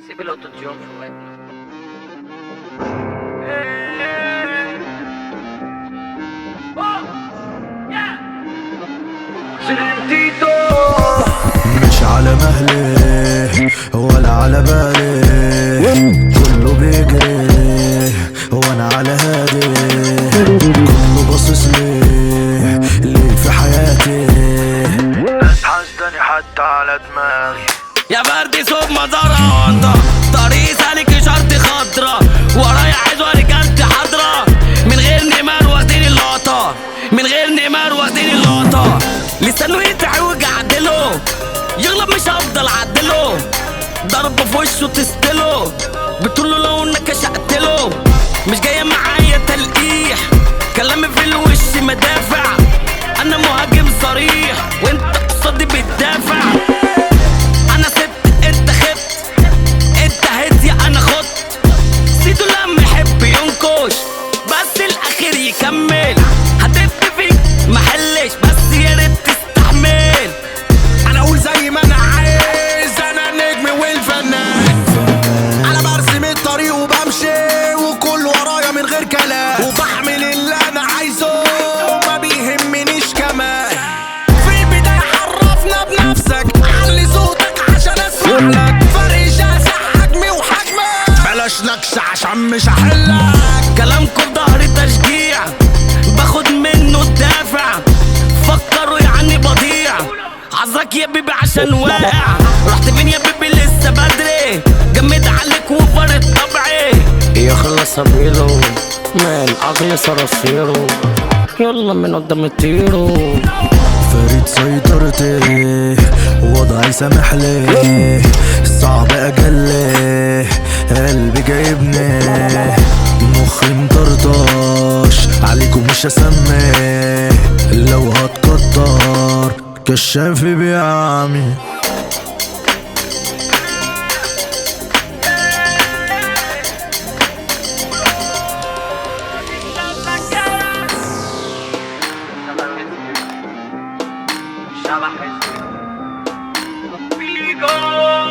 سيب الاوتوتيون في ودنك. سنتيتو مش على مهلي ولا على بالي، كله بيجري وانا على هادي، كله باصص ليه في حياتي، ناس حاسداني حتى على دماغي. يا بردي صوب مزارة وانضة طريق سالك اشارتي خضرا، ورايا عزوة رجالتي حاضرة، من غير نمار واخدين اللقطة، من غير نمار واخدين اللقطة. لسانه يتعوج عدله، يغلب مش هفضل عدله، ضربة في وشه تستله، بتقوله لو انك شقتله. مش جاية معايا تلقيح، كلامي في الوش مدافع، انا مهاجم صريح وانت قصادي بتدافع. انا سبت انت خبت، انت هيت يا انا خدت، سيدو لما يحب ينكش بس الاخير يكمل. هدف فيك محلش بس يا ريت تستحمل. انا اقول زي ما انا عايز، انا النجم والفنان، انا برسم الطريق وبمشي وكل ورايا من غير كلام، وبحمل اللي انا عايزه ما بيهمنيش كمان. في البداية عرفنا بنفسك، علي صوتك عشان اسمع لك، فرق شاسع حجمي وحجمك، بلاش نكش عشان مش هحلك. كلامكم في ظهري تشجيع، باخد منه الدافع، فكروا يعني بضيع، عذرك يا بيبي عشان واقع. رحت فين يا بيبي لسه بدري، جمد عليك وفرت طبعي، يخلص ابيله من عقل صراصيره، يلا من قدام الطيرو. فريد سيطرتي وضعي سامحلي، صعب اجلي قلبي جايبني، مخي مطرطش عليكم مش هسمي، لو هتكتر كشافي بيعمي. شبح اسمه بيجو.